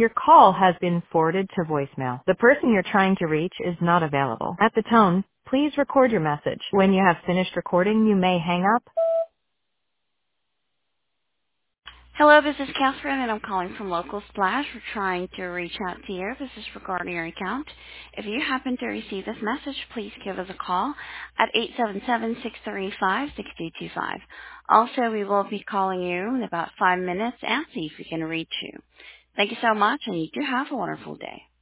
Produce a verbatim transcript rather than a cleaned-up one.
Your call has been forwarded to voicemail. The person you're trying to reach is not available. At the tone, please record your message. When you have finished recording, you may hang up. Hello, this is Catherine, and I'm calling from Local Splash. We're trying to reach out to you. This is regarding your account. If you happen to receive this message, please give us a call at eight seven seven, six three five, six two two five. Also, we will be calling you in about five minutes and see if we can reach you. Thank you so much, and you do have a wonderful day.